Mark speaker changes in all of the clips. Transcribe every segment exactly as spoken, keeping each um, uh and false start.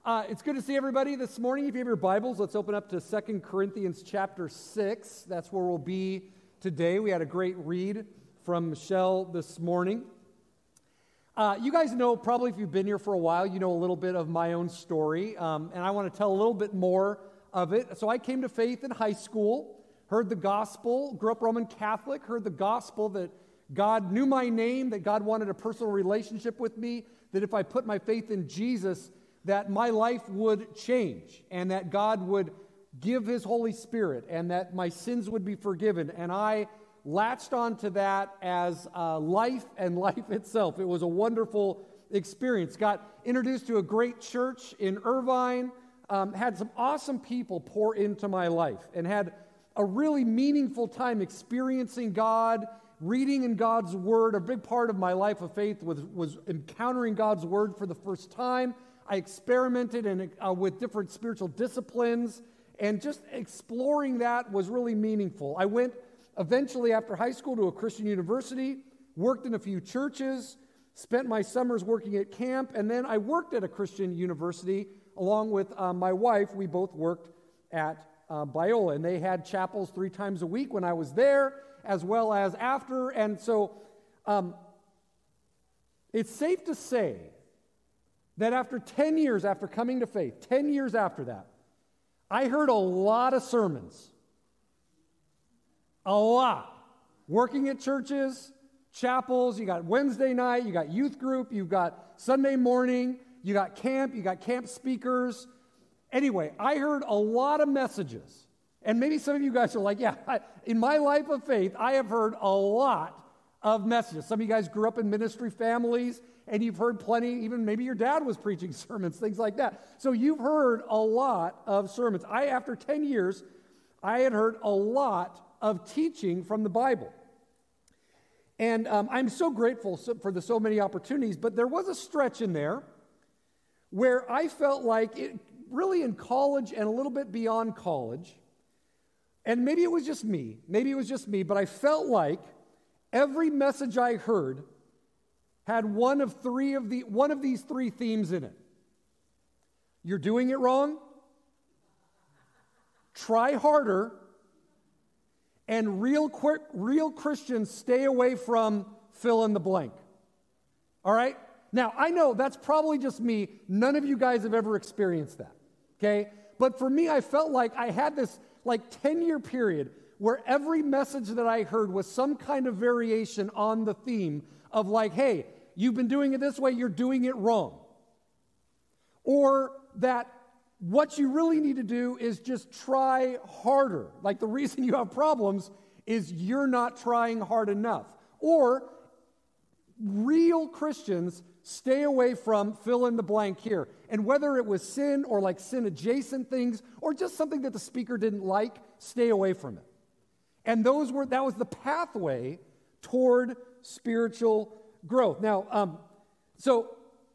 Speaker 1: Uh, it's good to see everybody this morning. If you have your Bibles, let's open up to Second Corinthians chapter six. That's where we'll be today. We had a great read from Michelle this morning. Uh, you guys know, probably if you've been here for a while, you know a little bit of my own story, um, and I want to tell a little bit more of it. So I came to faith in high school, heard the gospel, grew up Roman Catholic, heard the gospel that God knew my name, that God wanted a personal relationship with me, that if I put my faith in Jesus, that my life would change, and that God would give His Holy Spirit, and that my sins would be forgiven. And I latched onto that as uh, life and life itself. It was a wonderful experience. Got introduced to a great church in Irvine, um, had some awesome people pour into my life, and had a really meaningful time experiencing God, reading in God's Word. A big part of my life of faith was, was encountering God's Word for the first time. I experimented in, uh, with different spiritual disciplines, and just exploring that was really meaningful. I went eventually after high school to a Christian university, worked in a few churches, spent my summers working at camp, and then I worked at a Christian university along with uh, my wife. We both worked at uh, Biola, and they had chapels three times a week when I was there, as well as after. And so um, it's safe to say that after ten years after coming to faith, ten years after that, I heard a lot of sermons. A lot. Working at churches, chapels, you got Wednesday night, you got youth group, you've got Sunday morning, you got camp, you got camp speakers. Anyway, I heard a lot of messages. And maybe some of you guys are like, yeah, I, in my life of faith, I have heard a lot of messages. Some of you guys grew up in ministry families, and you've heard plenty, even maybe your dad was preaching sermons, things like that. So you've heard a lot of sermons. I, after ten years, I had heard a lot of teaching from the Bible. And um, I'm so grateful for the so many opportunities, but there was a stretch in there where I felt like, it, really in college and a little bit beyond college, and maybe it was just me, maybe it was just me, but I felt like every message I heard had one of three of the one of these three themes in it. You're doing it wrong, try harder, and real quick, real Christians stay away from fill in the blank. All right? Now, I know that's probably just me. None of you guys have ever experienced that. Okay? But for me, I felt like I had this like ten-year period where every message that I heard was some kind of variation on the theme of like, hey, you've been doing it this way, you're doing it wrong. Or that what you really need to do is just try harder. Like the reason you have problems is you're not trying hard enough. Or real Christians stay away from fill in the blank here. And whether it was sin or like sin adjacent things or just something that the speaker didn't like, stay away from it. And those were that was the pathway toward spiritual growth. Now, um, so,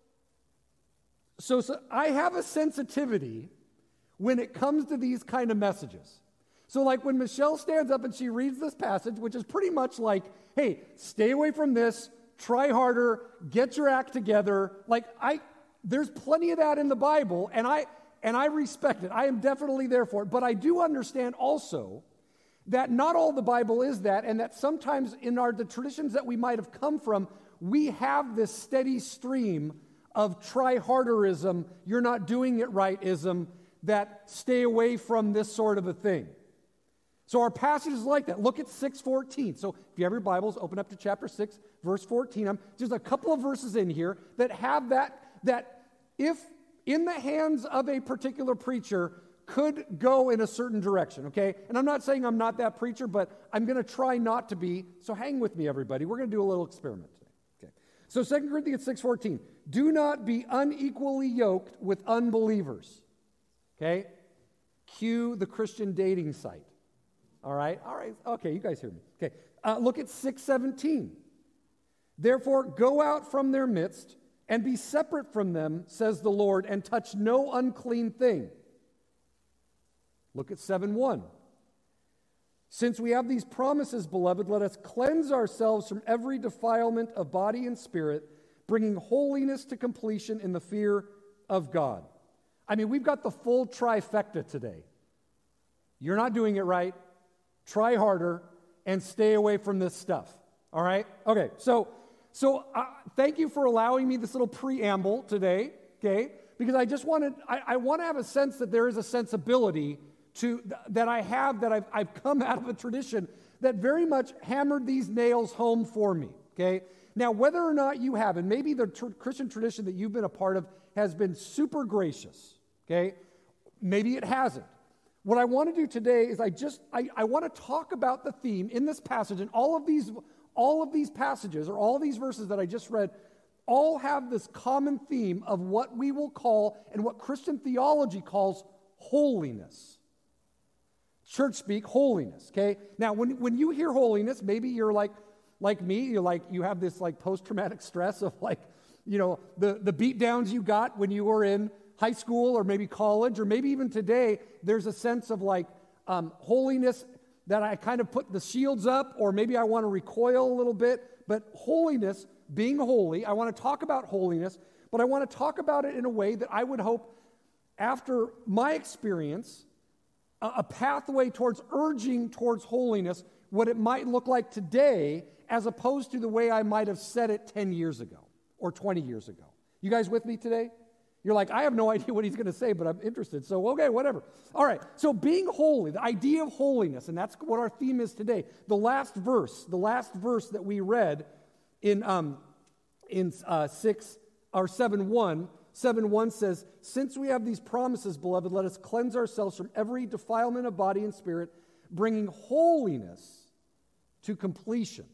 Speaker 1: so, so I have a sensitivity when it comes to these kind of messages. So like when Michelle stands up and she reads this passage, which is pretty much like, hey, stay away from this, try harder, get your act together. Like I, there's plenty of that in the Bible, and I and I respect it. I am definitely there for it. But I do understand also that not all the Bible is that, and that sometimes in our the traditions that we might have come from, we have this steady stream of try-harderism, you're not doing it right-ism, that stay away from this sort of a thing. So our passage is like that. Look at six fourteen. So if you have your Bibles, open up to chapter six, verse fourteen. Um, there's a couple of verses in here that have that, that if in the hands of a particular preacher, could go in a certain direction, okay? And I'm not saying I'm not that preacher, but I'm going to try not to be. So hang with me, everybody. We're going to do a little experiment today. Okay. So Second Corinthians six fourteen. Do not be unequally yoked with unbelievers. Okay? Cue the Christian dating site. All right? All right. Okay, you guys hear me. Okay. Uh, look at six seventeen. Therefore, go out from their midst and be separate from them, says the Lord, and touch no unclean thing. Look at seven one. Since we have these promises, beloved, let us cleanse ourselves from every defilement of body and spirit, bringing holiness to completion in the fear of God. I mean, we've got the full trifecta today. You're not doing it right. Try harder and stay away from this stuff. All right? Okay, so so uh, thank you for allowing me this little preamble today, okay? Because I just wanted, I, I want to have a sense that there is a sensibility to that I have, that I've, I've come out of a tradition that very much hammered these nails home for me, okay? Now, whether or not you have, and maybe the tr- Christian tradition that you've been a part of has been super gracious, okay? Maybe it hasn't. What I want to do today is I just, I, I want to talk about the theme in this passage, and all of these, all of these passages, or all of these verses that I just read, all have this common theme of what we will call, and what Christian theology calls, holiness. Church speak, holiness, okay? Now, when, when you hear holiness, maybe you're like, like me, you're like, you have this like post-traumatic stress of like, you know, the, the beat downs you got when you were in high school or maybe college, or maybe even today, there's a sense of like um, holiness that I kind of put the shields up, or maybe I want to recoil a little bit, but holiness, being holy, I want to talk about holiness, but I want to talk about it in a way that I would hope, after my experience, a, a pathway towards urging towards holiness, what it might look like today, as opposed to the way I might have said it ten years ago or twenty years ago. You guys with me today? You're like, I have no idea what he's going to say, but I'm interested. So, okay, whatever. All right, so being holy, the idea of holiness, and that's what our theme is today. The last verse, the last verse that we read in um, in uh, six or seven one, seven one says, "Since we have these promises, beloved, let us cleanse ourselves from every defilement of body and spirit, bringing holiness to completion."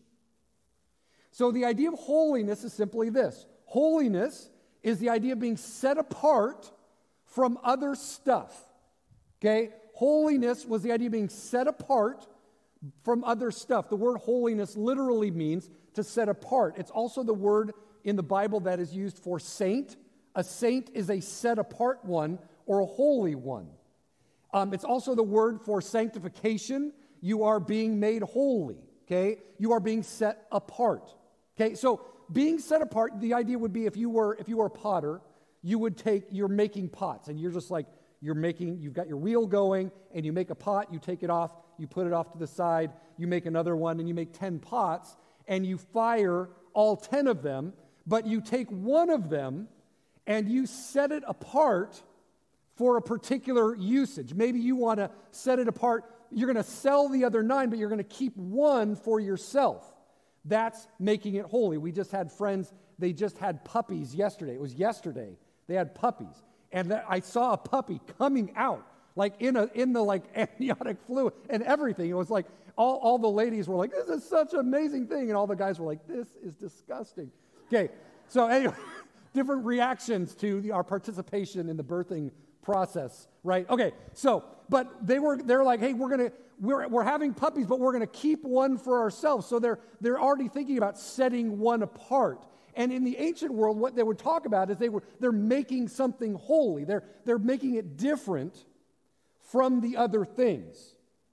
Speaker 1: So the idea of holiness is simply this. Holiness is the idea of being set apart from other stuff, okay? Holiness was the idea of being set apart from other stuff. The word holiness literally means to set apart. It's also the word in the Bible that is used for saint. A saint is a set apart one or a holy one. Um, it's also the word for sanctification. You are being made holy, okay? You are being set apart, okay? So being set apart, the idea would be if you were if you were a potter, you would take, you're making pots, and you're just like, you're making, you've got your wheel going, and you make a pot, you take it off, you put it off to the side, you make another one, and you make ten pots, and you fire all ten of them, but you take one of them, and you set it apart for a particular usage. Maybe you want to set it apart, you're going to sell the other nine, but you're going to keep one for yourself. That's making it holy. We just had friends, they just had puppies yesterday. It was yesterday. They had puppies. And I saw a puppy coming out, like in a in the like amniotic fluid and everything. It was like all, all the ladies were like, this is such an amazing thing. And all the guys were like, this is disgusting. Okay, so anyway, different reactions to the, our participation in the birthing process, right? Okay, so, but they were, they're like, hey, we're going to, We're, we're having puppies, but we're going to keep one for ourselves. So they're, they're already thinking about setting one apart. And in the ancient world, what they would talk about is they were, they're making something holy. They're, they're making it different from the other things.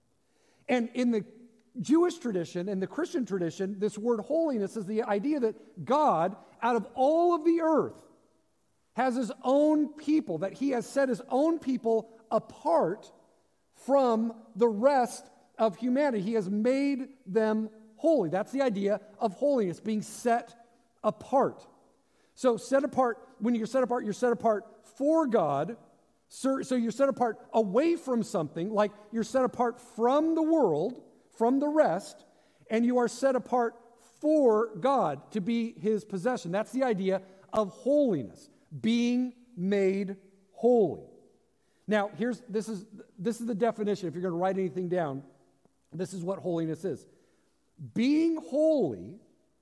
Speaker 1: And in the Jewish tradition and the Christian tradition, this word holiness is the idea that God, out of all of the earth, has his own people, that he has set his own people apart from the rest of humanity. He has made them holy. That's the idea of holiness, being set apart. So set apart, when you're set apart, you're set apart for God. So, so you're set apart away from something, like you're set apart from the world, from the rest, and you are set apart for God to be his possession. That's the idea of holiness, being made holy. Now, here's this is this is the definition. If you're going to write anything down, this is what holiness is. Being holy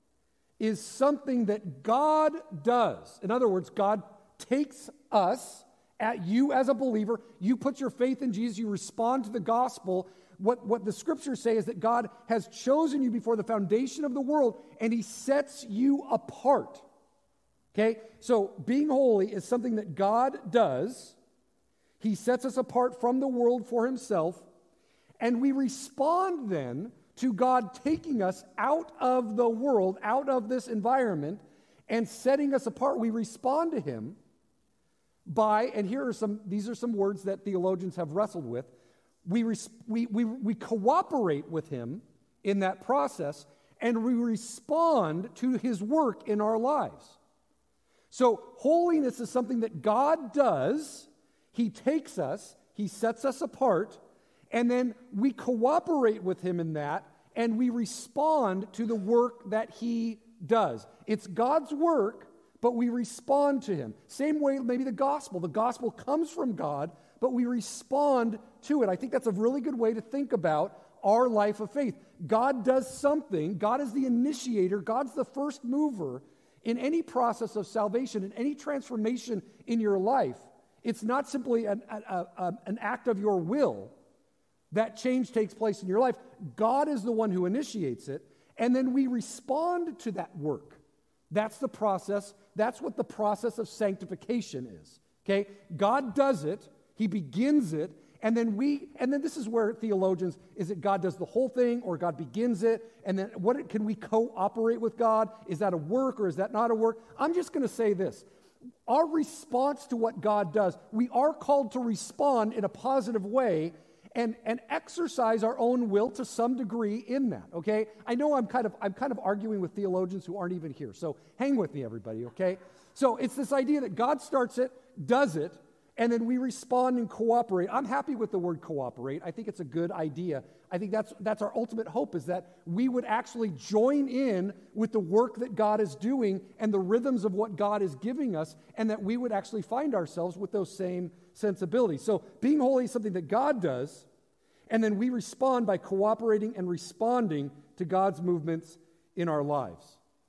Speaker 1: is something that God does. In other words, God takes us, at you as a believer, you put your faith in Jesus, you respond to the gospel. What, what the scriptures say is that God has chosen you before the foundation of the world, and he sets you apart. Okay? So being holy is something that God does. He sets us apart from the world for himself, and we respond then to God taking us out of the world, out of this environment, and setting us apart. We respond to him by, and here are some, these are some words that theologians have wrestled with, we, res, we, we, we cooperate with him in that process, and we respond to his work in our lives. So holiness is something that God does. He takes us, he sets us apart, and then we cooperate with him in that, and we respond to the work that he does. It's God's work, but we respond to him. Same way, maybe the gospel. The gospel comes from God, but we respond to it. I think that's a really good way to think about our life of faith. God does something. God is the initiator. God's the first mover in any process of salvation, in any transformation in your life. It's not simply an, a, a, an act of your will. That change takes place in your life. God is the one who initiates it, and then we respond to that work. That's the process. That's what the process of sanctification is. Okay? God does it. He begins it. And then we, and then this is where theologians, is it God does the whole thing or God begins it? And then what can we cooperate with God? Is that a work or is that not a work? I'm just going to say this. Our response to what God does, we are called to respond in a positive way and, and exercise our own will to some degree in that, okay? I know I'm kind of I'm kind of arguing with theologians who aren't even here, so hang with me, everybody, okay? So it's this idea that God starts it, does it, and then we respond and cooperate. I'm happy with the word cooperate. I think it's a good idea. I think that's that's our ultimate hope, is that we would actually join in with the work that God is doing and the rhythms of what God is giving us, and that we would actually find ourselves with those same sensibilities. So being holy is something that God does, and then we respond by cooperating and responding to God's movements in our lives.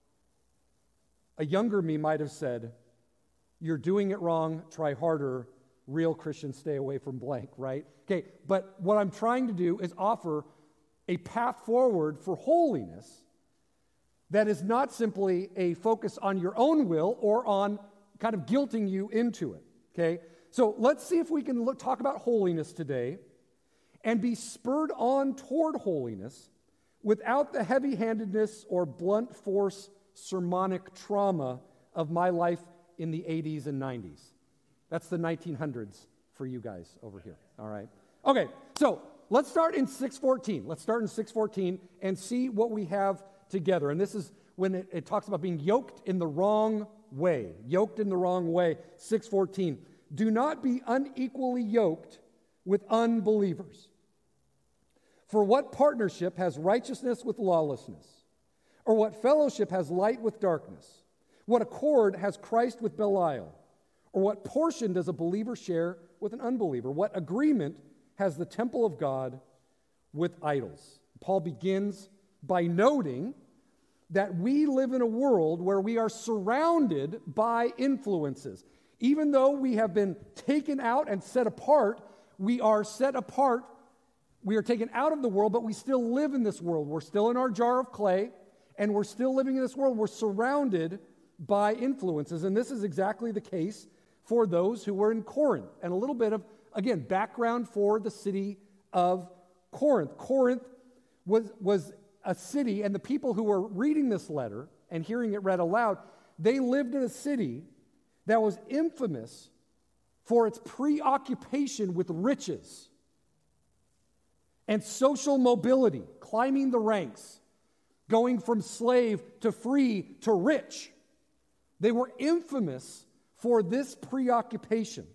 Speaker 1: A younger me might have said, "You're doing it wrong, try harder. Real Christians stay away from blank," right? Okay, but what I'm trying to do is offer a path forward for holiness that is not simply a focus on your own will or on kind of guilting you into it, okay? So let's see if we can look, talk about holiness today and be spurred on toward holiness without the heavy-handedness or blunt force sermonic trauma of my life in the eighties and nineties. That's the nineteen hundreds for you guys over here, all right? Okay, so let's start in six fourteen. Let's start in six fourteen and see what we have together. And this is when it, it talks about being yoked in the wrong way. Yoked in the wrong way, six fourteen. Do not be unequally yoked with unbelievers. For what partnership has righteousness with lawlessness? Or what fellowship has light with darkness? What accord has Christ with Belial? Or what portion does a believer share with an unbeliever? What agreement has the temple of God with idols? Paul begins by noting that we live in a world where we are surrounded by influences. Even though we have been taken out and set apart, we are set apart, we are taken out of the world, but we still live in this world. We're still in our jar of clay, and we're still living in this world. We're surrounded by influences, and this is exactly the case for those who were in Corinth. And a little bit of, again, background for the city of Corinth. Corinth was, was a city, and the people who were reading this letter and hearing it read aloud, they lived in a city that was infamous for its preoccupation with riches and social mobility, climbing the ranks, going from slave to free to rich. They were infamous for this preoccupation,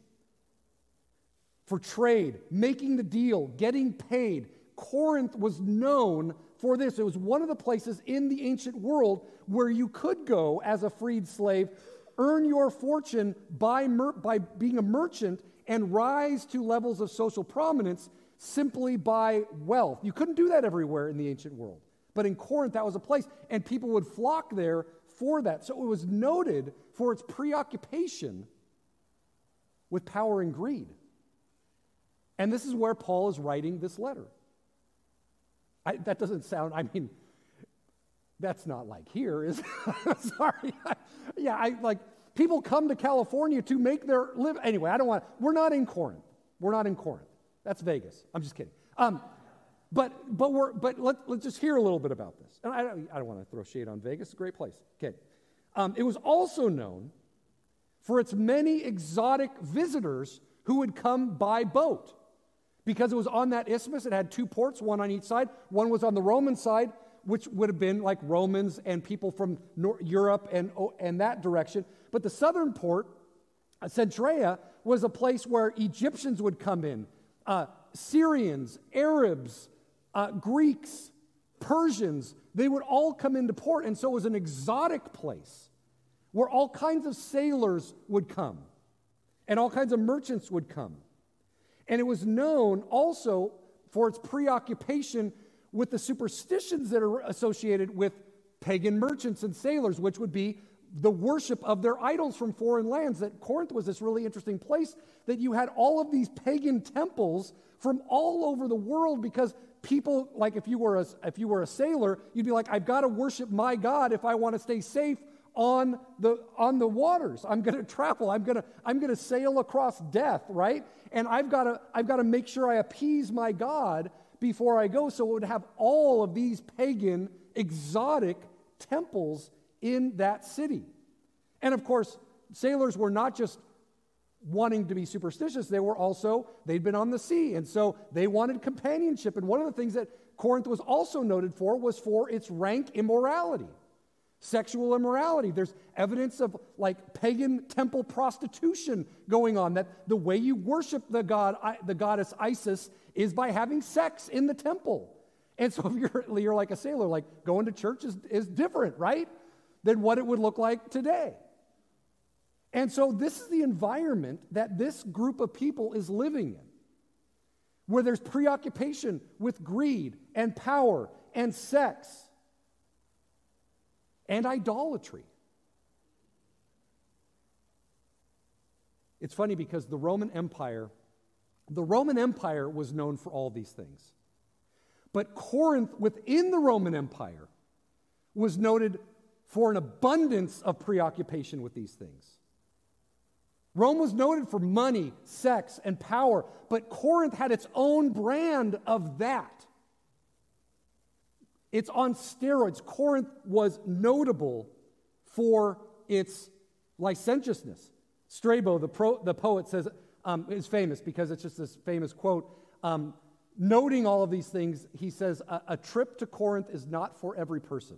Speaker 1: for trade, making the deal, getting paid. Corinth was known for this. It was one of the places in the ancient world where you could go as a freed slave, earn your fortune by, mer- by being a merchant, and rise to levels of social prominence simply by wealth. You couldn't do that everywhere in the ancient world. But in Corinth, that was a place, and people would flock there for that. So it was noted for its preoccupation with power and greed. And this is where Paul is writing this letter. I, that doesn't sound, I mean, that's not like here, is it? Sorry. I, yeah, I like, people come to California to make their live. Anyway, I don't want, we're not in Corinth. We're not in Corinth. That's Vegas. I'm just kidding. Um, but but we're but let, let's just hear a little bit about this. And I don't, I don't want to throw shade on Vegas. It's a great place. Okay. Um, it was also known for its many exotic visitors who would come by boat. Because it was on that isthmus, it had two ports, one on each side. One was on the Roman side, which would have been like Romans and people from North Europe and, and that direction. But the southern port, Centrea, was a place where Egyptians would come in, uh, Syrians, Arabs, uh, Greeks, Persians. They would all come into port, and so it was an exotic place where all kinds of sailors would come and all kinds of merchants would come. And it was known also for its preoccupation with the superstitions that are associated with pagan merchants and sailors, which would be the worship of their idols from foreign lands. That Corinth was this really interesting place that you had all of these pagan temples from all over the world, because people, like if you were a, if you were a sailor, you'd be like, I've got to worship my God if I want to stay safe on the on the waters. I'm going to travel. I'm going to I'm going to sail across death, right? And I've got to I've got to make sure I appease my God before I go. So it would have all of these pagan, exotic temples in that city. And of course, sailors were not just wanting to be superstitious, they were also, they'd been on the sea, and so they wanted companionship. And one of the things that Corinth was also noted for was for its rank immorality, sexual immorality. There's evidence of like pagan temple prostitution going on, that the way you worship the god, the goddess Isis, is by having sex in the temple. And so if you're, you're like a sailor, like going to church is, is different, right, than what it would look like today. And so this is the environment that this group of people is living in, where there's preoccupation with greed and power and sex and idolatry. It's funny because the Roman Empire, the Roman Empire was known for all these things. But Corinth, within the Roman Empire, was noted for an abundance of preoccupation with these things. Rome was noted for money, sex, and power, but Corinth had its own brand of that. It's on steroids. Corinth was notable for its licentiousness. Strabo, the, pro, the poet, says um, is famous because it's just this famous quote. Um, noting all of these things, he says, a, a trip to Corinth is not for every person.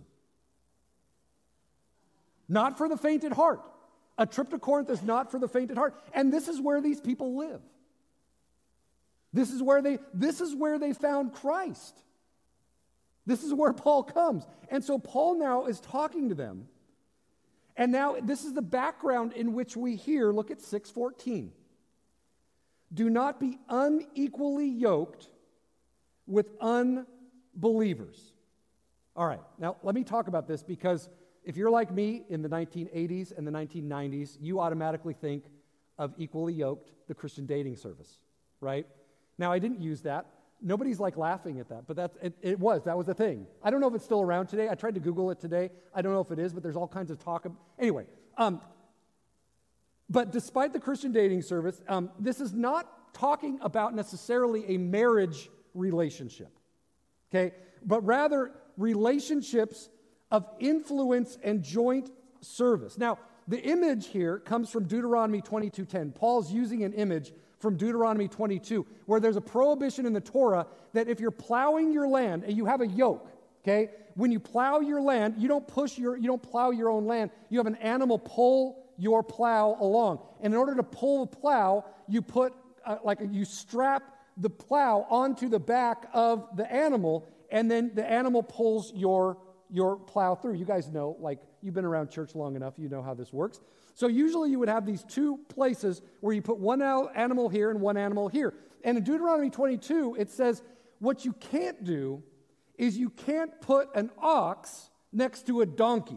Speaker 1: Not for the faint at heart. A trip to Corinth is not for the faint at heart. And this is where these people live. This is where they, this is where they found Christ. This is where Paul comes. And so Paul now is talking to them. And now this is the background in which we hear, look at six fourteen. Do not be unequally yoked with unbelievers. All right, now let me talk about this, because if you're like me in the nineteen eighties and the nineteen nineties, you automatically think of Equally Yoked, the Christian dating service, right? Now, I didn't use that. Nobody's like laughing at that, but that's, it, it was. That was the thing. I don't know if it's still around today. I tried to Google it today. I don't know if it is, but there's all kinds of talk. Of, anyway, um, but despite the Christian dating service, um, this is not talking about necessarily a marriage relationship, okay? But rather relationships of influence and joint service. Now, the image here comes from Deuteronomy twenty-two ten. Paul's using an image from Deuteronomy twenty-two, where there's a prohibition in the Torah that if you're plowing your land and you have a yoke, okay, when you plow your land, you don't push your, you don't plow your own land. You have an animal pull your plow along. And in order to pull the plow, you put, uh, like, a, you strap the plow onto the back of the animal, and then the animal pulls your your plow through. You guys know, like, you've been around church long enough, you know how this works. So usually you would have these two places where you put one animal here and one animal here. And in Deuteronomy twenty-two, it says, what you can't do is you can't put an ox next to a donkey.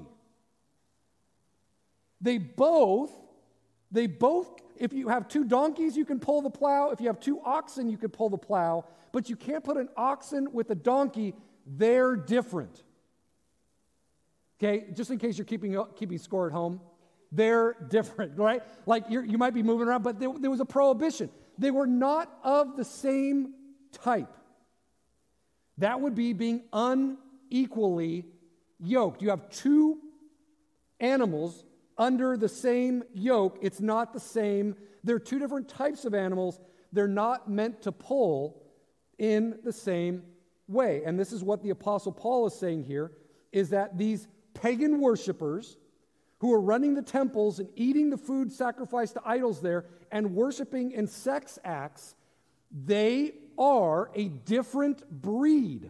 Speaker 1: They both, they both, if you have two donkeys, you can pull the plow. If you have two oxen, you can pull the plow. But you can't put an oxen with a donkey. They're different. Okay, just in case you're keeping keeping score at home, they're different, right? Like you're, you might be moving around, but there, there was a prohibition. They were not of the same type. That would be being unequally yoked. You have two animals under the same yoke. It's not the same. They're two different types of animals. They're not meant to pull in the same way. And this is what the Apostle Paul is saying here, is that these pagan worshipers who are running the temples and eating the food sacrificed to idols there and worshiping in sex acts, they are a different breed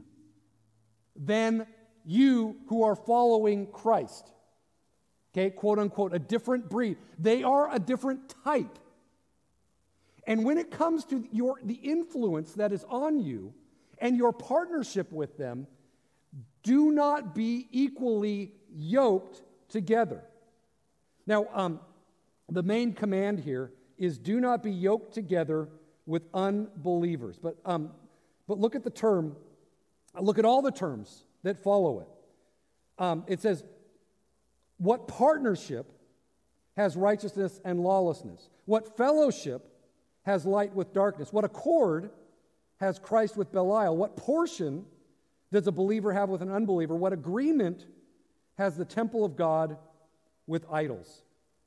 Speaker 1: than you who are following Christ. Okay, quote unquote, a different breed. They are a different type. And when it comes to your the influence that is on you and your partnership with them, do not be equally yoked together. Now, um, the main command here is do not be yoked together with unbelievers. But, um, but look at the term, look at all the terms that follow it. Um, it says, what partnership has righteousness and lawlessness? What fellowship has light with darkness? What accord has Christ with Belial? What portion does a believer have with an unbeliever? What agreement has the temple of God with idols?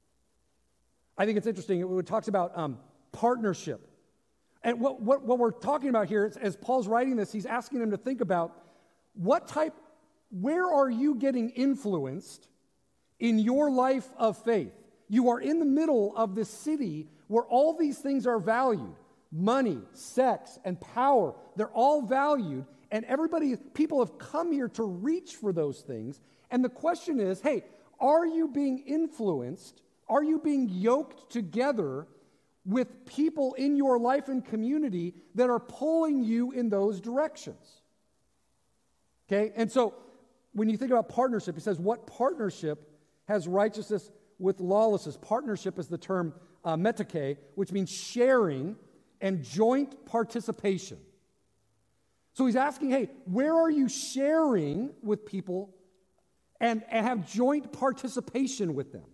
Speaker 1: I think it's interesting. It talks about um, partnership. And what, what, what we're talking about here, is, as Paul's writing this, he's asking them to think about what type, where are you getting influenced in your life of faith? You are in the middle of this city where all these things are valued. Money, sex, and power, they're all valued. And everybody, people have come here to reach for those things. And the question is, hey, are you being influenced? Are you being yoked together with people in your life and community that are pulling you in those directions? Okay, and so when you think about partnership, he says, what partnership has righteousness with lawlessness? Partnership is the term uh, metake, which means sharing and joint participation. So he's asking, hey, where are you sharing with people and, and have joint participation with them?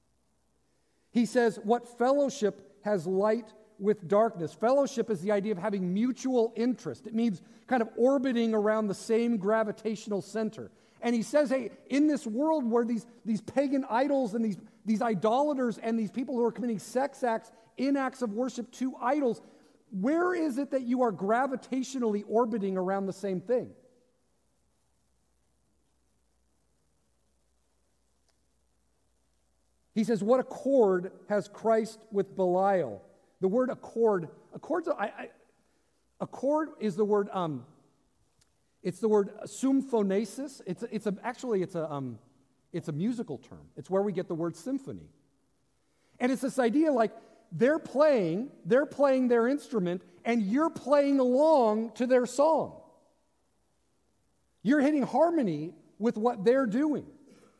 Speaker 1: He says, what fellowship has light with darkness? Fellowship is the idea of having mutual interest. It means kind of orbiting around the same gravitational center. And he says, hey, in this world where these, these pagan idols and these, these idolaters and these people who are committing sex acts in acts of worship to idols, where is it that you are gravitationally orbiting around the same thing? He says, what accord has Christ with Belial? The word accord, accords, I, I, accord is the word, um, it's the word symphonesis. It's, a, it's a, actually, it's a, um, it's a musical term. It's where we get the word symphony. And it's this idea like they're playing, they're playing their instrument, and you're playing along to their song. You're hitting harmony with what they're doing.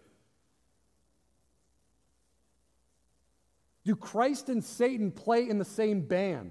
Speaker 1: Do Christ and Satan play in the same band?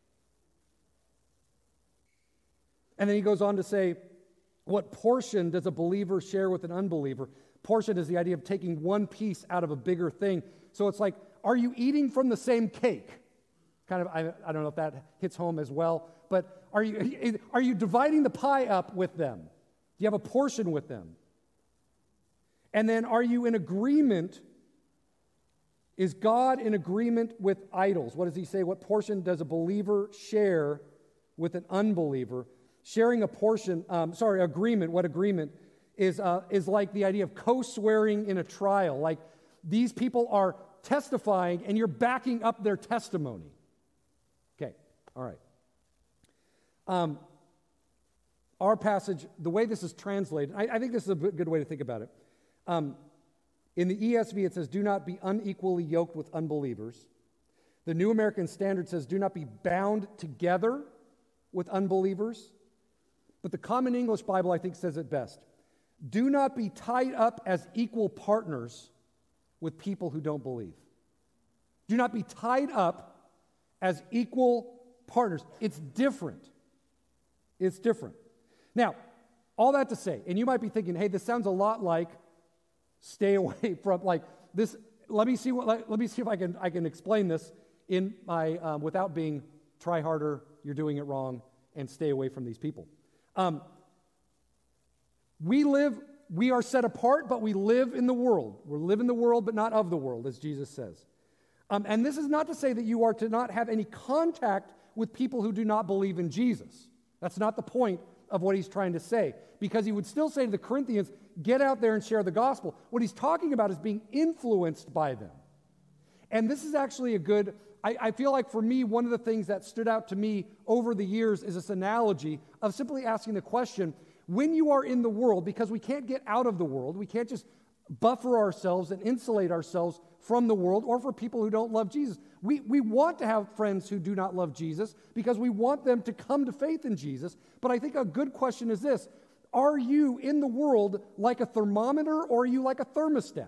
Speaker 1: And then he goes on to say, what portion does a believer share with an unbeliever? Portion is the idea of taking one piece out of a bigger thing. So it's like, are you eating from the same cake? Kind of, I, I don't know if that hits home as well, but are you, are you dividing the pie up with them? Do you have a portion with them? And then are you in agreement? Is God in agreement with idols? What does he say? What portion does a believer share with an unbeliever? Sharing a portion, um, sorry, agreement, what agreement is, uh, is like the idea of co-swearing in a trial. Like these people are testifying and you're backing up their testimony. Okay, all right. Um, our passage, the way this is translated, I, I think this is a good way to think about it. Um, In the E S V, it says, do not be unequally yoked with unbelievers. The New American Standard says, do not be bound together with unbelievers. But the Common English Bible, I think, says it best. Do not be tied up as equal partners with people who don't believe. Do not be tied up as equal partners. It's different. It's different. Now, all that to say, and you might be thinking, hey, this sounds a lot like stay away from, like, this, let me see what, let, let me see if I can I can explain this in my, um, without being, try harder, you're doing it wrong, and stay away from these people. Um, we live we are set apart, but we live in the world. We live in the world, but not of the world, as Jesus says. Um, and this is not to say that you are to not have any contact with people who do not believe in Jesus. That's not the point of what he's trying to say, because he would still say to the Corinthians, get out there and share the gospel. What he's talking about is being influenced by them. And this is actually a good, I, I feel like for me, one of the things that stood out to me over the years is this analogy of simply asking the question, when you are in the world, because we can't get out of the world, we can't just buffer ourselves and insulate ourselves from the world or for people who don't love Jesus. We, we want to have friends who do not love Jesus because we want them to come to faith in Jesus. But I think a good question is this: are you in the world like a thermometer, or are you like a thermostat?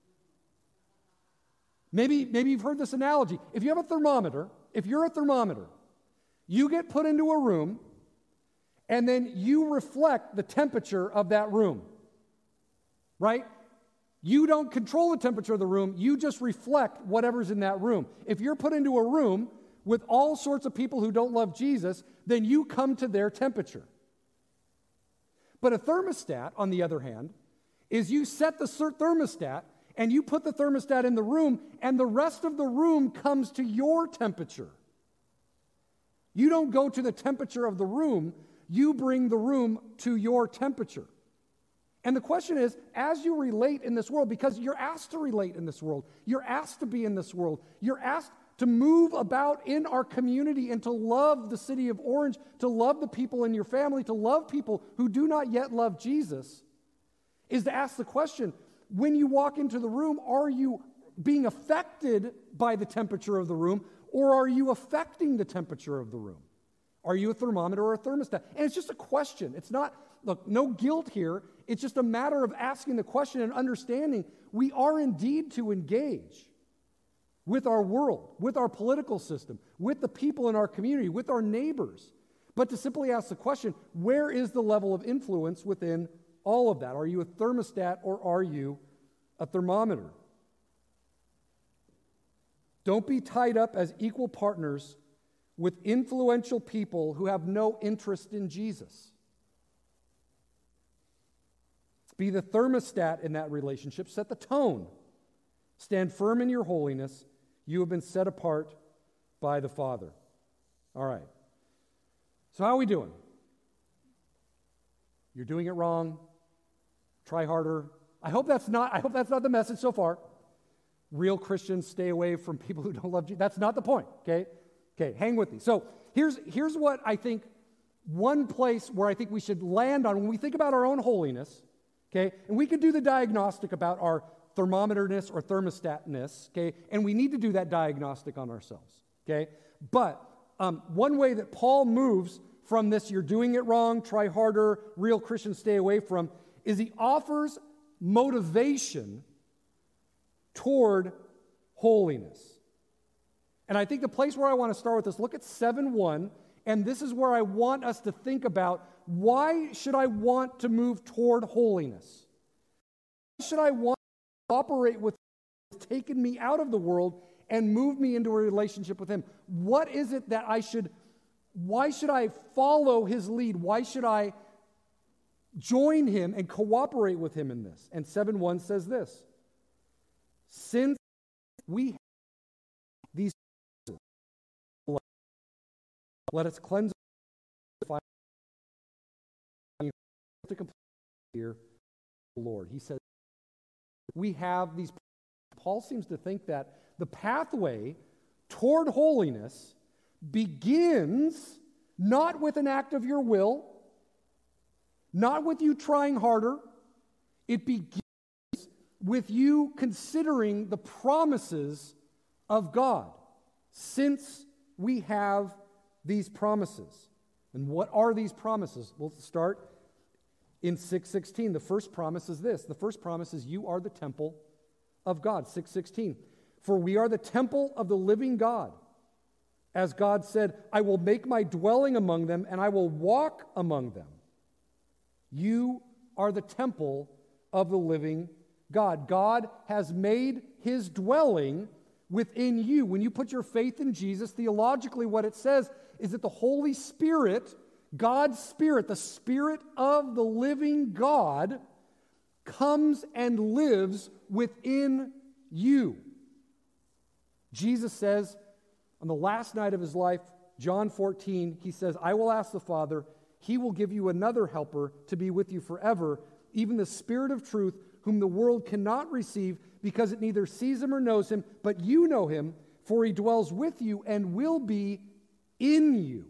Speaker 1: Maybe, maybe you've heard this analogy. If you have a thermometer, if you're a thermometer, you get put into a room, and then you reflect the temperature of that room, right? You don't control the temperature of the room, you just reflect whatever's in that room. If you're put into a room with all sorts of people who don't love Jesus, then you come to their temperature. But a thermostat, on the other hand, is you set the thermostat and you put the thermostat in the room, and the rest of the room comes to your temperature. You don't go to the temperature of the room, you bring the room to your temperature. And the question is, as you relate in this world, because you're asked to relate in this world, you're asked to be in this world, you're asked to move about in our community and to love the city of Orange, to love the people in your family, to love people who do not yet love Jesus, is to ask the question, when you walk into the room, are you being affected by the temperature of the room, or are you affecting the temperature of the room? Are you a thermometer or a thermostat? And it's just a question. It's not, look, no guilt here. It's just a matter of asking the question and understanding we are indeed to engage with our world, with our political system, with the people in our community, with our neighbors. But to simply ask the question, where is the level of influence within all of that? Are you a thermostat or are you a thermometer? Don't be tied up as equal partners with influential people who have no interest in Jesus. Be the thermostat in that relationship. Set the tone. Stand firm in your holiness. You have been set apart by the Father. All right. So how are we doing? You're doing it wrong. Try harder. I hope that's not, I hope that's not the message so far. Real Christians stay away from people who don't love Jesus. That's not the point, okay? Okay, hang with me. So here's, here's what I think, one place where I think we should land on when we think about our own holiness, okay? And we could do the diagnostic about our thermometerness or thermostatness, okay? And we need to do that diagnostic on ourselves, okay? But um, one way that Paul moves from this, you're doing it wrong, try harder, real Christians stay away from, is he offers motivation toward holiness. And I think the place where I want to start with this, look at seven one, and this is where I want us to think about, why should I want to move toward holiness? Why should I want to operate with Him, taken me out of the world and move me into a relationship with Him? What is it that I should, why should I follow His lead? Why should I join Him and cooperate with Him in this? And seven one says this: since we have these, let us cleanse to complete here, Lord. He says we have these. Paul seems to think that the pathway toward holiness begins not with an act of your will, not with you trying harder. It begins with you considering the promises of God, since we have these promises. And what are these promises? We'll start in six sixteen. The first promise is this. The first promise is you are the temple of God. six sixteen. For we are the temple of the living God. As God said, I will make my dwelling among them, and I will walk among them. You are the temple of the living God. God has made His dwelling within you. When you put your faith in Jesus, theologically what it says is that the Holy Spirit, God's Spirit, the Spirit of the living God, comes and lives within you. Jesus says on the last night of his life, John fourteen, he says, I will ask the Father, he will give you another helper to be with you forever, even the Spirit of truth, whom the world cannot receive because it neither sees him or knows him, but you know him, for he dwells with you and will be in you.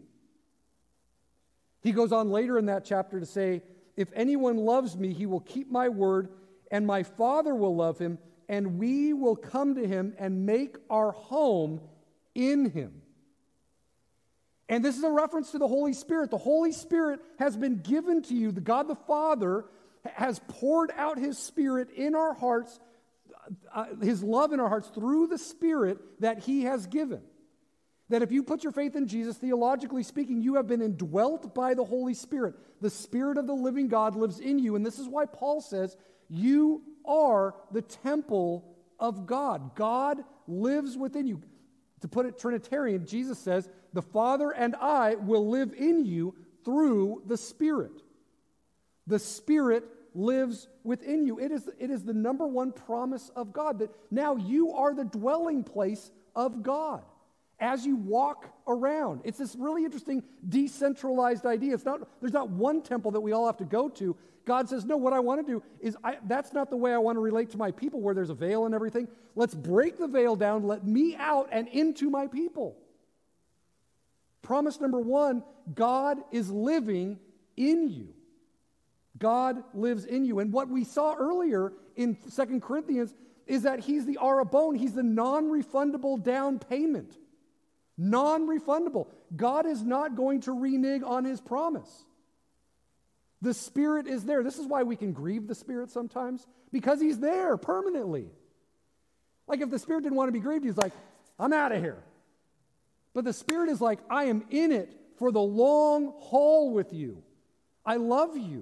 Speaker 1: He goes on later in that chapter to say, if anyone loves me, he will keep my word, and my Father will love him, and we will come to him and make our home in him. And this is a reference to the Holy Spirit. The Holy Spirit has been given to you. The God the Father has poured out his Spirit in our hearts, uh, his love in our hearts through the Spirit that he has given. That if you put your faith in Jesus, theologically speaking, you have been indwelt by the Holy Spirit. The Spirit of the living God lives in you. And this is why Paul says, you are the temple of God. God lives within you. To put it Trinitarian, Jesus says, the Father and I will live in you through the Spirit. The Spirit lives within you. It is, it is the number one promise of God, that now you are the dwelling place of God as you walk around. It's this really interesting decentralized idea. It's not, there's not one temple that we all have to go to. God says, no, what I want to do is, I, that's not the way I want to relate to my people where there's a veil and everything. Let's break the veil down, let me out and into my people. Promise number one, God is living in you. God lives in you. And what we saw earlier in Second Corinthians is that he's the arabon, he's the non-refundable down payment. Non-refundable. God is not going to renege on his promise. The Spirit is there. This is why we can grieve the Spirit sometimes, because he's there permanently. Like if the Spirit didn't want to be grieved, he's like, I'm out of here. But the Spirit is like, I am in it for the long haul with you. I love you.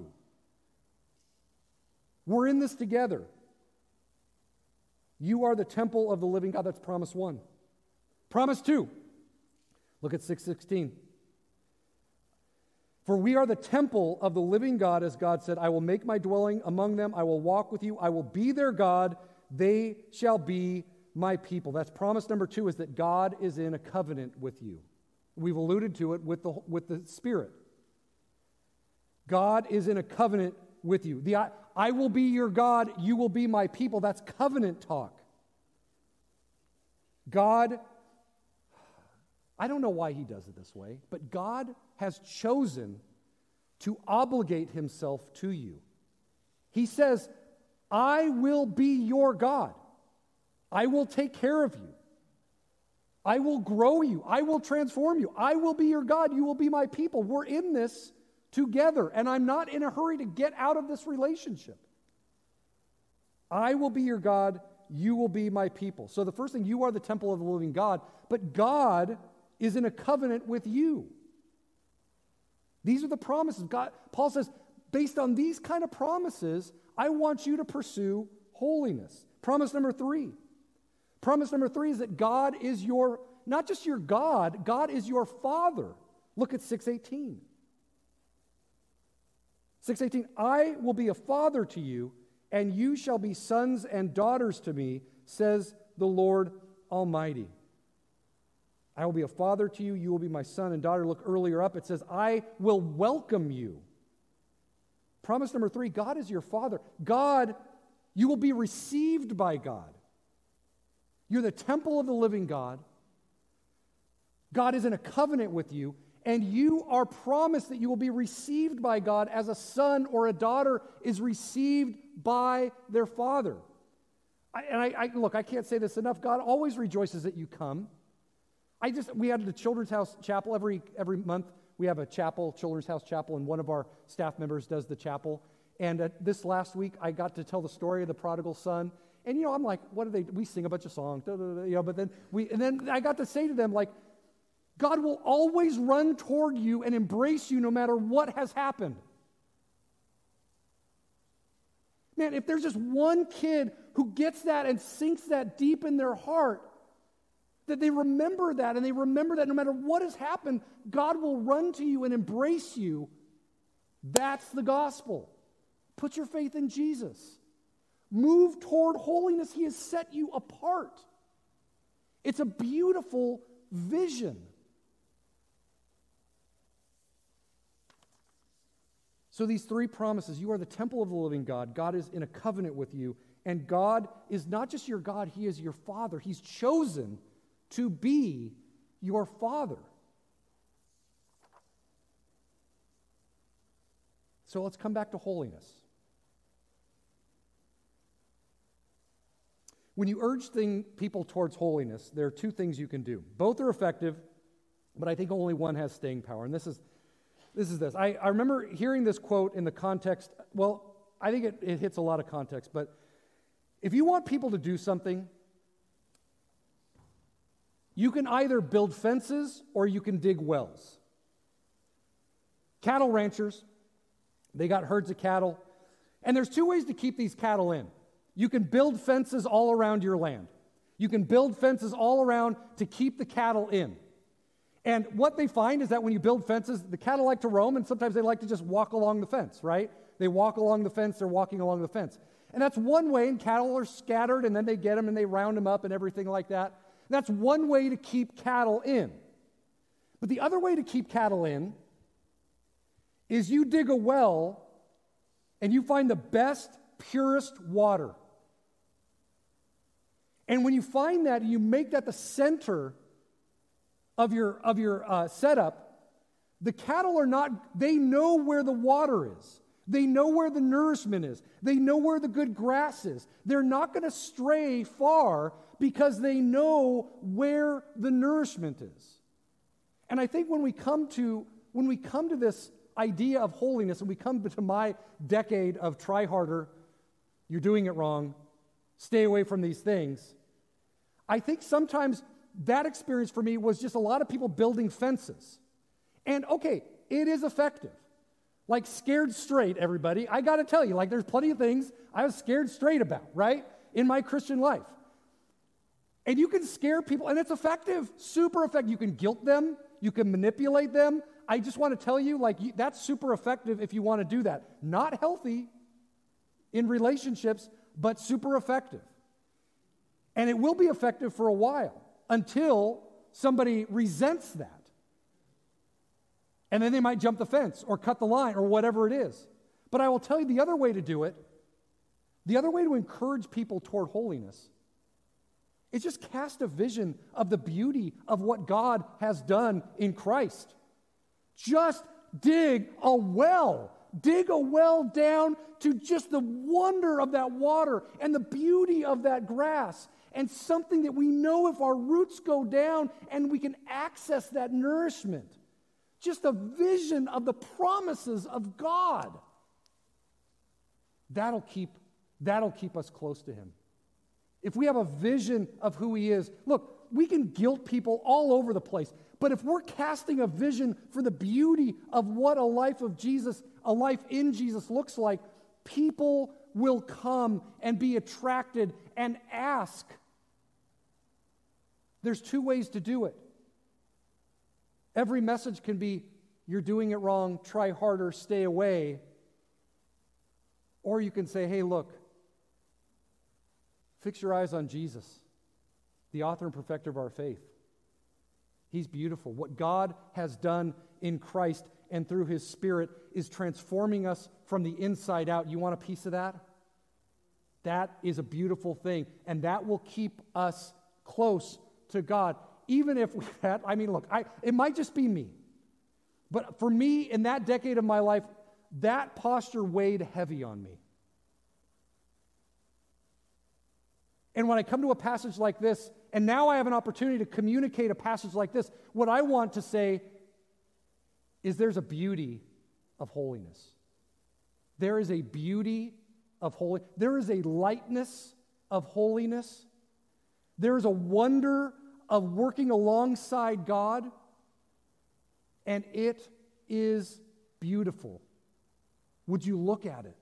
Speaker 1: We're in this together. You are the temple of the living God. That's promise one. Promise two. Look at six sixteen. For we are the temple of the living God, as God said, I will make my dwelling among them. I will walk with you. I will be their God. They shall be my people. That's promise number two, is that God is in a covenant with you. We've alluded to it with the, with the Spirit. God is in a covenant with you. The I, I will be your God, you will be my people. That's covenant talk. God, I don't know why he does it this way, but God has chosen to obligate himself to you. He says, I will be your God. I will take care of you. I will grow you. I will transform you. I will be your God. You will be my people. We're in this together, and I'm not in a hurry to get out of this relationship. I will be your God. You will be my people. So the first thing, you are the temple of the living God, but God is in a covenant with you. These are the promises. God, Paul says, based on these kind of promises, I want you to pursue holiness. Promise number three. Promise number three is that God is your, not just your God, God is your Father. Look at six eighteen. six eighteen, I will be a father to you, and you shall be sons and daughters to me, says the Lord Almighty. I will be a father to you, you will be my son and daughter. Look earlier up, it says, I will welcome you. Promise number three, God is your Father. God, you will be received by God. You're the temple of the living God. God is in a covenant with you, and you are promised that you will be received by God as a son or a daughter is received by their father. I, and I, I look, I can't say this enough. God always rejoices that you come. I just, we had the Children's House Chapel every every month. We have a chapel, Children's House Chapel, and one of our staff members does the chapel. And uh, this last week, I got to tell the story of the prodigal son. And, you know, I'm like, what do they, we sing a bunch of songs, da, da, da, you know, but then we, and then I got to say to them, like, God will always run toward you and embrace you no matter what has happened. Man, if there's just one kid who gets that and sinks that deep in their heart, that they remember that, and they remember that no matter what has happened, God will run to you and embrace you. That's the gospel. Put your faith in Jesus. Move toward holiness. He has set you apart. It's a beautiful vision. So these three promises, you are the temple of the living God. God is in a covenant with you. And God is not just your God, He is your Father. He's chosen to be your Father. So let's come back to holiness. When you urge thing, people towards holiness, there are two things you can do. Both are effective, but I think only one has staying power. And this is this. Is this. I, I remember hearing this quote in the context, well, I think it, it hits a lot of context, but if you want people to do something, you can either build fences or you can dig wells. Cattle ranchers, they got herds of cattle, and there's two ways to keep these cattle in. You can build fences all around your land. You can build fences all around to keep the cattle in. And what they find is that when you build fences, the cattle like to roam, and sometimes they like to just walk along the fence, right? They walk along the fence, they're walking along the fence. And that's one way, and cattle are scattered, and then they get them and they round them up and everything like that. And that's one way to keep cattle in. But the other way to keep cattle in is you dig a well and you find the best, purest water. And when you find that, you make that the center of your, of your uh, setup, the cattle are not, they know where the water is. They know where the nourishment is. They know where the good grass is. They're not going to stray far because they know where the nourishment is. And I think when we come to, when we come to this idea of holiness, and we come to my decade of try harder, you're doing it wrong, stay away from these things, I think sometimes that experience for me was just a lot of people building fences. And okay, it is effective. Like scared straight, everybody. I got to tell you, like there's plenty of things I was scared straight about, right, in my Christian life. And you can scare people, and it's effective, super effective. You can guilt them. You can manipulate them. I just want to tell you, like, you, that's super effective if you want to do that. Not healthy in relationships, but super effective. And it will be effective for a while until somebody resents that. And then they might jump the fence or cut the line or whatever it is. But I will tell you the other way to do it, the other way to encourage people toward holiness, is just cast a vision of the beauty of what God has done in Christ. Just dig a well. Dig a well down to just the wonder of that water and the beauty of that grass, and something that we know if our roots go down and we can access that nourishment. Just a vision of the promises of God. That'll keep, that'll keep us close to Him. If we have a vision of who He is, look, we can guilt people all over the place, but if we're casting a vision for the beauty of what a life of Jesus, a life in Jesus looks like, people will come and be attracted and ask. There's two ways to do it. Every message can be, you're doing it wrong, try harder, stay away. Or you can say, hey, look, fix your eyes on Jesus, the author and perfecter of our faith. He's beautiful. What God has done in Christ and through His Spirit is transforming us from the inside out. You want a piece of that? That is a beautiful thing, and that will keep us close to God. Even if we had, I mean, look, I, it might just be me, but for me, in that decade of my life, that posture weighed heavy on me. And when I come to a passage like this, and now I have an opportunity to communicate a passage like this, what I want to say is there's a beauty of holiness. There is a beauty of holiness. There is a lightness of holiness. There is a wonder of working alongside God, and it is beautiful. Would you look at it?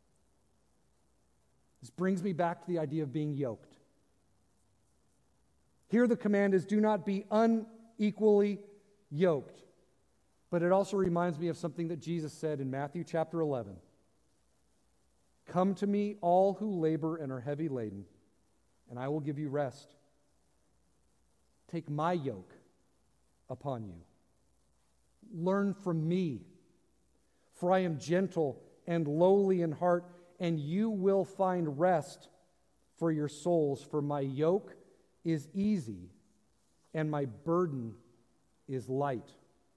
Speaker 1: This brings me back to the idea of being yoked. Here the command is, do not be unequally yoked. But it also reminds me of something that Jesus said in Matthew chapter eleven. Come to me, all who labor and are heavy laden, and I will give you rest. Take my yoke upon you. Learn from me, for I am gentle and lowly in heart, and you will find rest for your souls. For my yoke is easy, and my burden is light.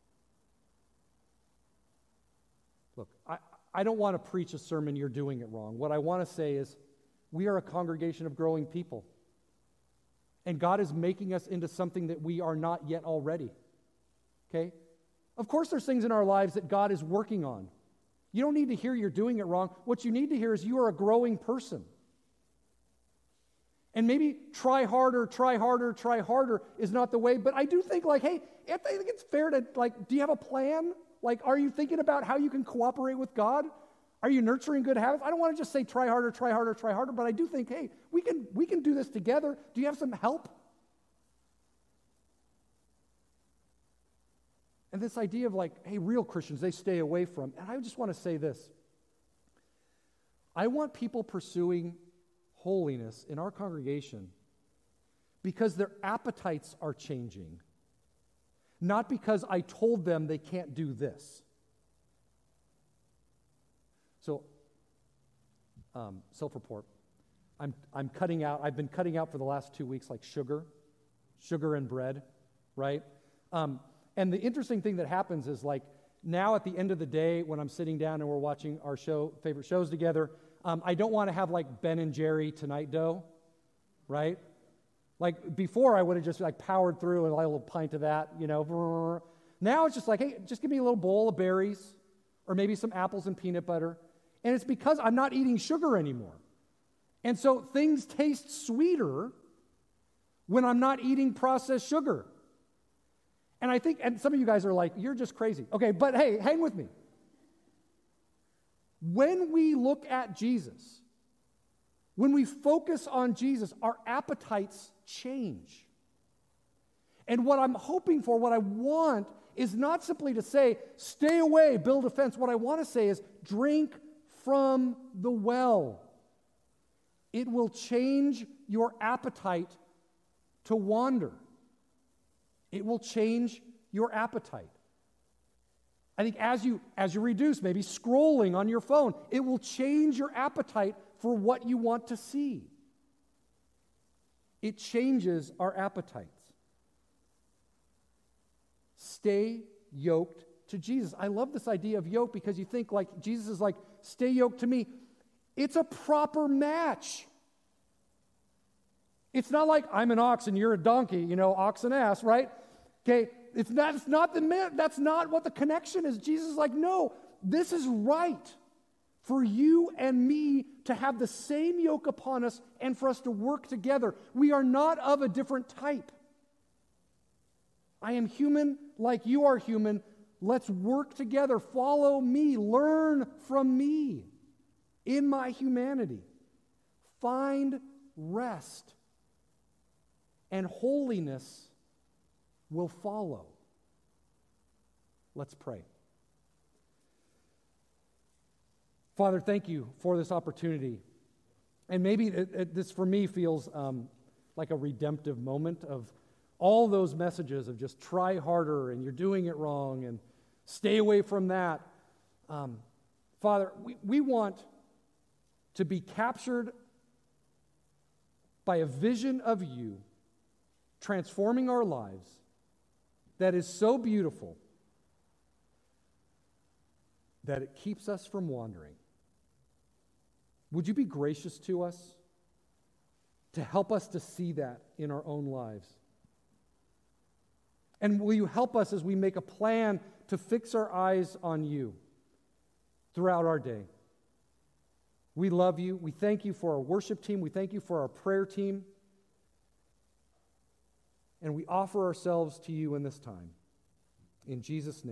Speaker 1: Look, I, I don't want to preach a sermon, you're doing it wrong. What I want to say is, we are a congregation of growing people. And God is making us into something that we are not yet already. Okay? Of course there's things in our lives that God is working on. You don't need to hear you're doing it wrong. What you need to hear is you are a growing person. And maybe try harder, try harder, try harder is not the way, but I do think like, hey, I think it's fair to, like, do you have a plan? Like, are you thinking about how you can cooperate with God? Are you nurturing good habits? I don't want to just say try harder, try harder, try harder, but I do think, hey, we can we can do this together. Do you have some help? And this idea of like, hey, real Christians, they stay away from. And I just want to say this. I want people pursuing holiness in our congregation because their appetites are changing. Not because I told them they can't do this. So, um, self-report. I'm I'm cutting out, I've been cutting out for the last two weeks like sugar, sugar and bread, right? Um, and the interesting thing that happens is like now at the end of the day when I'm sitting down and we're watching our show, favorite shows together, um, I don't want to have like Ben and Jerry Tonight Dough, right? Like before I would have just like powered through and like a little pint of that, you know. Now it's just like, hey, just give me a little bowl of berries or maybe some apples and peanut butter. And it's because I'm not eating sugar anymore. And so things taste sweeter when I'm not eating processed sugar. And I think, and some of you guys are like, you're just crazy. Okay, but hey, hang with me. When we look at Jesus, when we focus on Jesus, our appetites change. And what I'm hoping for, what I want, is not simply to say, stay away, build a fence. What I want to say is, drink from the well. It will change your appetite to wander. It will change your appetite. I think as you as you reduce maybe scrolling on your phone, it will change your appetite for what you want to see. It changes our appetites. Stay yoked to Jesus. I love this idea of yoke because you think like Jesus is like, stay yoked to me. It's a proper match. It's not like I'm an ox and you're a donkey, you know, ox and ass, right? Okay, it's not, it's not the, that's not what the connection is. Jesus is like, no, this is right for you and me to have the same yoke upon us and for us to work together. We are not of a different type. I am human like you are human. Let's work together. Follow me. Learn from me in my humanity. Find rest, and holiness will follow. Let's pray. Father, thank you for this opportunity. And maybe it, it, this for me feels um, like a redemptive moment of all those messages of just try harder and you're doing it wrong and stay away from that. Um, Father, we, we want to be captured by a vision of you transforming our lives that is so beautiful that it keeps us from wandering. Would you be gracious to us to help us to see that in our own lives? And will you help us as we make a plan to fix our eyes on you throughout our day? We love you. We thank you for our worship team. We thank you for our prayer team. And we offer ourselves to you in this time. In Jesus' name.